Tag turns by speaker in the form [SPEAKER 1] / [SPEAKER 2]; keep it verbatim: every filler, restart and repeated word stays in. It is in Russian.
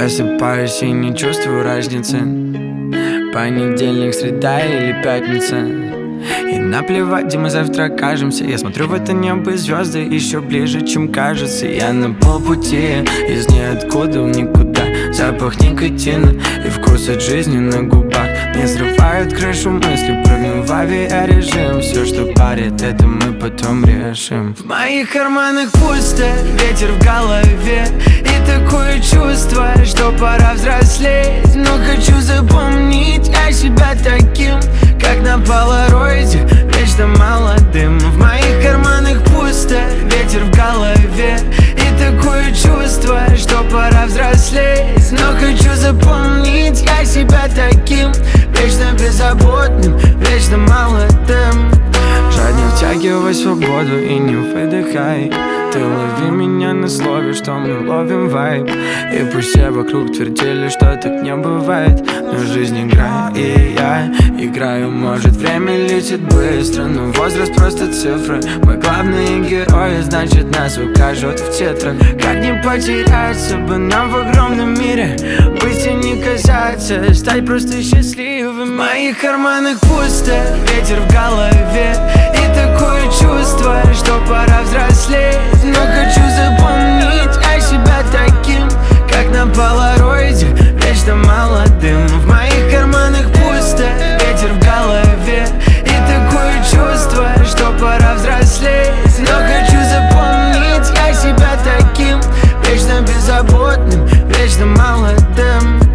[SPEAKER 1] Просыпаюсь и не чувствую разницы, понедельник, среда или пятница. И наплевать, где мы завтра окажемся. Я смотрю в это небо, и звезды еще ближе, чем кажется. Я на полпути, из ниоткуда в никуда. Запах никотина и вкус от жизни на губах не срывают крышу мысли, прыгну в авиарежим. Все, что парит, это мы потом решим. В моих карманах пусто, ветер в голове. И такое чувство, что пора взрослеть. Но хочу запомнить о себя таким, как на полароиде, вечно молодым. В моих карманах пусто, ветер в голове. И такое чувство, что пора взрослеть. Но хочу запомнить я себя таким, вечно беззаботным, вечно молодым. Жадно втягивай свободу и не выдыхай. Ты лови меня на слове, что мы ловим вайб. И пусть все вокруг твердили, что так не бывает, но жизнь играет, и я играю. Может, время летит быстро, но возраст просто цифры. Мы главные герои, значит нас укажут в титрах. Как не потеряться бы нам в огромном мире, быть и не казаться, стать просто счастливым. В моих карманах пусто, ветер в голове. И такое чувство, что пора взрослеть. Но хочу запомнить о себя таким, как на полароиде, вечно молодым. В моих карманах пусто, ветер в голове. И такое чувство, что пора взрослеть. Но хочу запомнить о себя таким, вечно беззаботным, вечно молодым.